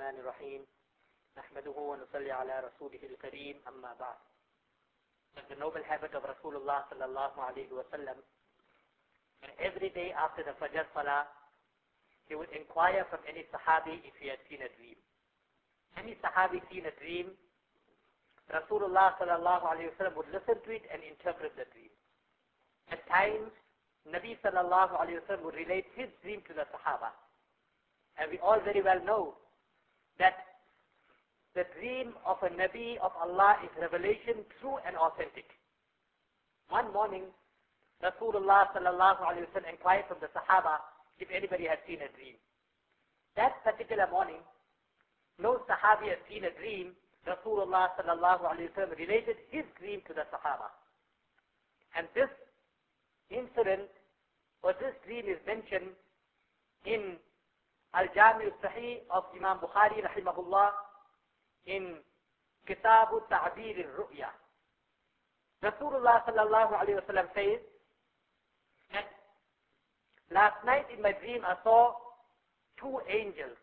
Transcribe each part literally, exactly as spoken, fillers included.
الرحمن الرحيم نحمده ونصلي على رسوله الكريم أما بعد. The noble habit of Rasulullah sallallahu alayhi wa sallam, every day after the Fajr Salah, he would inquire from any Sahabi if he had seen a dream. Any Sahabi seen a dream, Rasulullah sallallahu alayhi wa sallam would listen to it and interpret the dream. At times, Nabi sallallahu alayhi wa sallam would relate his dream to the Sahaba. And we all very well know that the dream of a Nabi of Allah is revelation true and authentic. One morning, Rasulullah sallallahu alayhi wa sallam inquired from the Sahaba if anybody had seen a dream. That particular morning, no Sahabi had seen a dream. Rasulullah sallallahu alayhi wa sallam related his dream to the Sahaba. And this incident or this dream is mentioned in Al-Jami' al-Sahih of Imam Bukhari rahimahullah in Kitab al-Ta'bir al-Ru'ya. Rasulullah sallallahu alayhi wa sallam says that last night in my dream I saw two angels.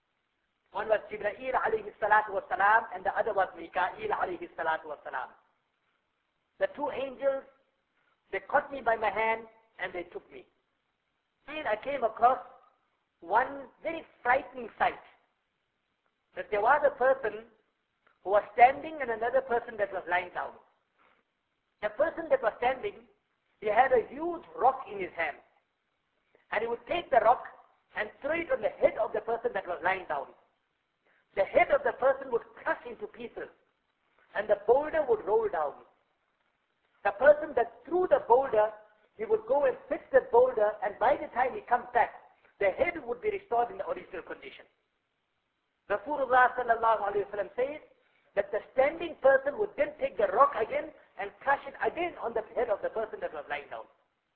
One was Jibreel alayhi salatu wa salam and the other was Mika'il alayhi salatu wa salam. The two angels, they caught me by my hand and they took me. Then I came across one very frightening sight. That there was a person who was standing and another person that was lying down. The person that was standing, he had a huge rock in his hand. And he would take the rock and throw it on the head of the person that was lying down. The head of the person would crush into pieces and the boulder would roll down. The person that threw the boulder, he would go and fix the boulder, and by the time he comes back, the head would be restored in the original condition. Rasulullah sallallahu alayhi wa sallam says that the standing person would then take the rock again and crush it again on the head of the person that was lying down.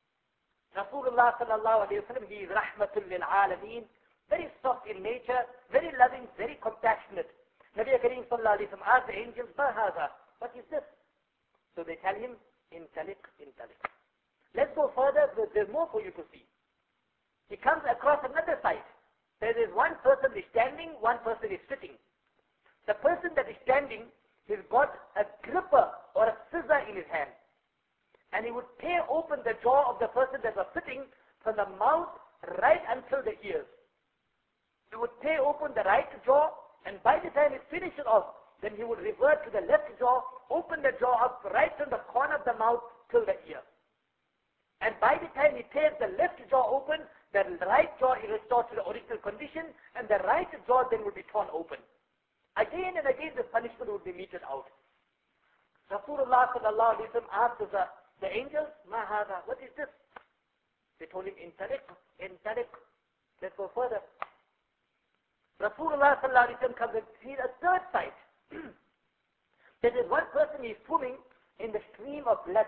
Rasulullah sallallahu alayhi wa sallam, he is rahmatul lil alameen, very soft in nature, very loving, very compassionate. Nabi Kareem sallallahu alayhi wa sallam asked the angels, Ma haza? What is this? So they tell him, Intalik, intalik. Let's go further, there's more for you to see. He comes across another side. There is one person is standing, one person is sitting. The person that is standing, he's got a gripper or a scissor in his hand. And he would tear open the jaw of the person that was sitting from the mouth right until the ears. He would tear open the right jaw, and by the time he finishes off, then he would revert to the left jaw, open the jaw up right from the corner of the mouth till the ear. And by the time he tears the left jaw open, the right jaw is restored to the original condition, and the right jaw then will be torn open. Again and again, the punishment would be meted out. Rasulullah sallallahu alayhi wa sallam asked the, the angels, Ma hada, what is this? They told him, Intalik, intalik. Let's go further. Rasulullah sallallahu alayhi wa sallam comes and sees a third sight. There is one person is swimming in the stream of blood.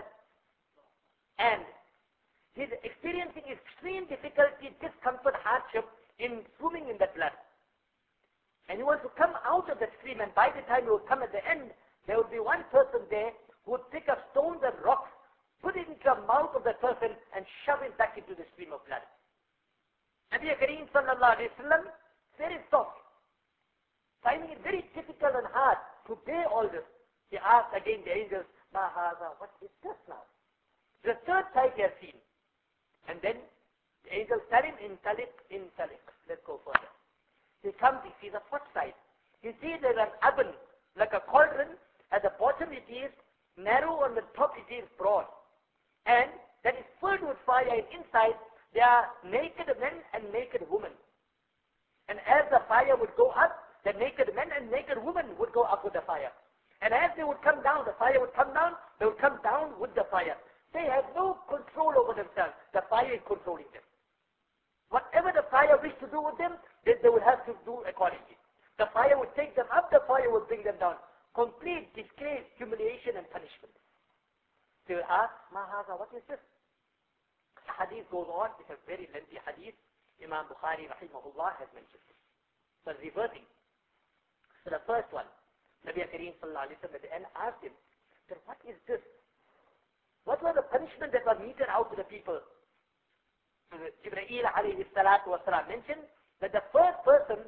And he's experiencing extreme difficulty, discomfort, hardship in swimming in that blood. And he wants to come out of the stream, and by the time he will come at the end, there will be one person there who would pick up stones and rocks, put it into the mouth of that person, and shove it back into the stream of blood. Nabi Kareem sallallahu alayhi wa sallam, very soft, finding it very difficult and hard to bear all this. He asked again the angels, Ma haza, what is this now? The third sight he has seen. And then the angels tell him, Intalik, intalik. Let's go further. He comes, he sees a fourth sight. He sees there's an oven, like a cauldron. At the bottom it is narrow, on the top it is broad. And that is filled with fire, and inside there are naked men and naked women. And as the fire would go up, the naked men and naked women would go up with the fire. And as they would come down, the fire would come down, they would come down with the fire. They have no control over themselves. The fire is controlling them. Whatever the fire wished to do with them, they, they would have to do accordingly. The fire would take them up, the fire would bring them down. Complete disgrace, humiliation, and punishment. They will ask, Ma haza, what is this? The hadith goes on. It's a very lengthy hadith. Imam Bukhari rahimahullah has mentioned this. So reverting. So the first one, Nabi Kareem sallallahu alayhi wa sallam at the end asked him, what is this? What was the punishment that was meted out to the people? Jibreel alayhi salatu wa salam mentioned that the first person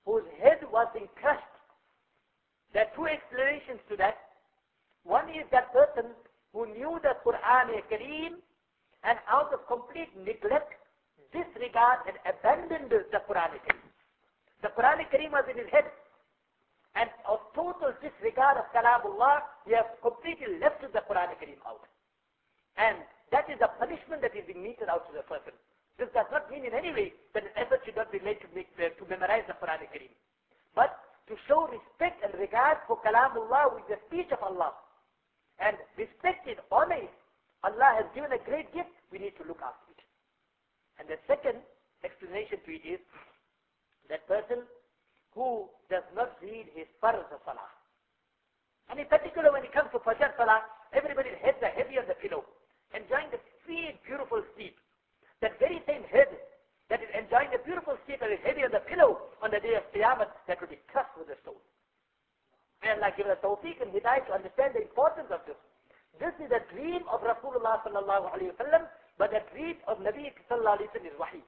whose head was being crushed. There are two explanations to that. One is that person who knew the Quran Kareem and out of complete neglect, disregard and abandoned the Quran Kareem. The Quran Kareem was in his head. And of total disregard of Kalamullah, he has completely left the Quran Kareem out. And that is the punishment that is being meted out to the person. This does not mean in any way that an effort should not be made to, make, uh, to memorize the Quran Kareem. But to show respect and regard for Kalamullah with the speech of Allah. And respect it, honor it. Allah has given a great gift, we need to look after it. And the second explanation to it is, that person who does not read his farz of salah. And in particular when it comes to Fajr salah, everybody's heads are heavy on the pillow, enjoying the sweet, beautiful sleep. That very same head that is enjoying the beautiful sleep and is heavy on the pillow on the day of Qiyamah, that will be crushed with a stone. May Allah give us tawfiq and hidayah to understand the importance of this. This is a dream of Rasulullah sallallahu alayhi wa sallam, but the dream of Nabi sallallahu alayhi wa sallam is wahi.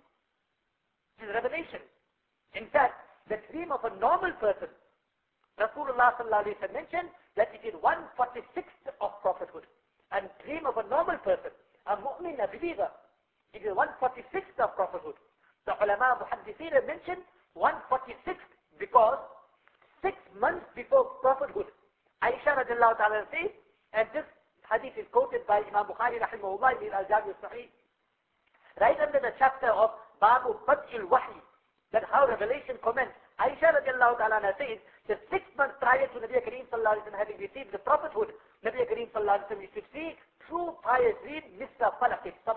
It is revelation. In fact, the dream of a normal person, Rasulullah sallallahu alayhi wa sallam mentioned that it is one forty-sixth of prophethood. And dream of a normal person, a mu'min, a believer, it is one forty-sixth of prophethood. The ulama muhaddithin have mentioned one forty-sixth because six months before prophethood, Aisha radiallahu ta'ala says, and this hadith is quoted by Imam Bukhari rahimahullah in Al-Jami al-Sahih, right under the chapter of Babu Bad'il Wahi, that how revelation commenced. Aisha radiallahu ta'ala says that six months prior to Nabi Kareem sallallahu alayhi wa sallam having received the prophethood, Nabi Kareem sallallahu alayhi wa sallam used to see true pious dream, Mister Falak al-Sabh.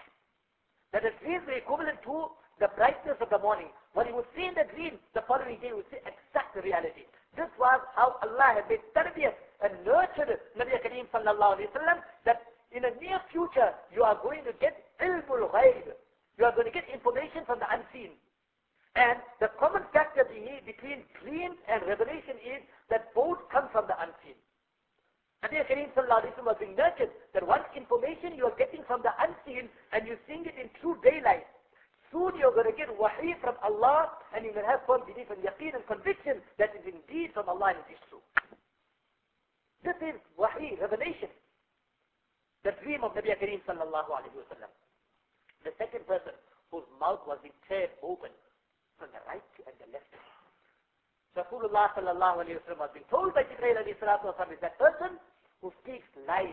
That the dreams were equivalent to the brightness of the morning. What he would see in the dream, the following day would see exact reality. This was how Allah had made tarbiyah and nurtured Nabi Kareem sallallahu alayhi wa sallam, that in the near future you are going to get ilmul ghaib. You are going to get information from the unseen. And the common factor between dreams and revelation is that both come from the unseen. Nabi Kareem sallallahu alayhi wa sallam was being nurtured that once information you are getting from the unseen and you're seeing it in true daylight, soon you're going to get wahi from Allah and you will have firm belief and yaqeen and conviction that it is indeed from Allah and it is true. This is wahi, revelation. The dream of Nabi Kareem sallallahu alayhi wa sallam. The second person whose mouth was being teared open from the right and the left. Rasulullah sallallahu alayhi wa sallam was being told by Jibreel alayhi salatu wa sallam is that person who speaks lies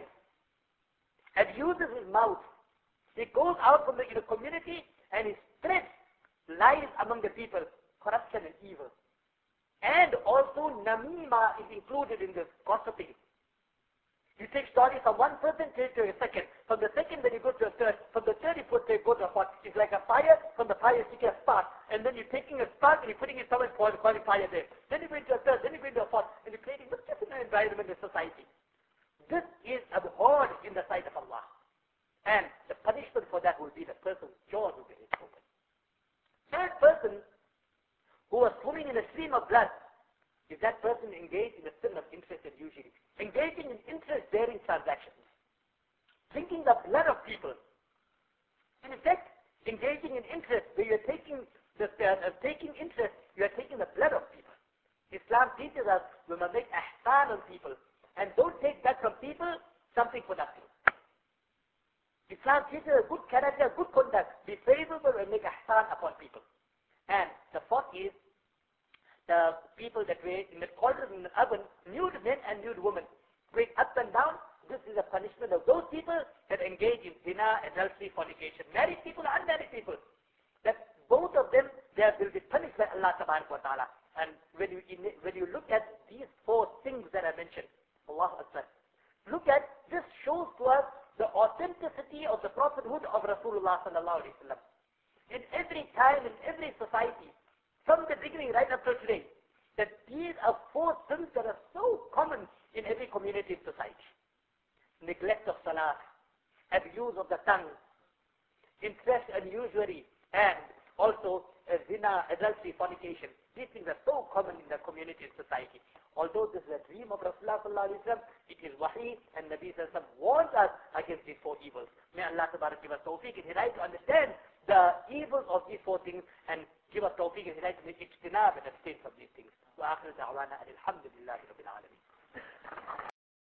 and uses his mouth. He goes out from the in a community and he spreads lies among the people, corruption and evil. And also namima is included in this gossiping. You take story from one person to a second. From the second, then you go to a third. From the third, you put to go to a fourth. It's like a fire. From the fire, you take a spark. And then you're taking a spark and you're putting it somewhere, calling fire there. Then you go into a third. Then you go into a fourth. And you're creating this different environment in society. This is abhorred in the sight of Allah. And the punishment for that will be the person's jaws will be open. Third person who was swimming in a stream of blood, is that person engaged in a sin of interest and usury. Engaging in interest-bearing transactions. Drinking the blood of people. And in fact, engaging in interest, where you're taking, the, uh, taking interest, you're taking the blood of people. Islam teaches us we must make ihsan on people. And don't take that from people, something for nothing. Islam teaches us good character, good conduct. Be favorable and make ihsan upon people. And the fourth is, the people that were in the cauldron in the oven, nude men and nude women, going up and down. This is a punishment of those people that engage in zina, adultery, fornication. Married people, unmarried people. That both of them, they will be punished by Allah subhanahu wa ta'ala. And when you, when you look at these four things that I mentioned, Allahu Akbar, look at, this shows to us the authenticity of the prophethood of Rasulullah sallallahu alayhi wa sallam. In every time, in every society, from the beginning right up to today, that these are four sins that are so common in every community and society. Neglect of salah, abuse of the tongue, interest and usury, and also uh, zina, adultery, fornication. These things are so common in the community and society. Although this is a dream of Rasulullah sallallahu alaihi wasallam, it is wahi, and Nabi sallallahu alaihi wasallam warns us against these four evils. May Allah tabarak give us tawfiq and hidayah to understand the evils of these four things and give us tawfiq and hidayah to ijtinab and abstain from these things. وآخر دعوانا أن الحمد لله رب العالمين.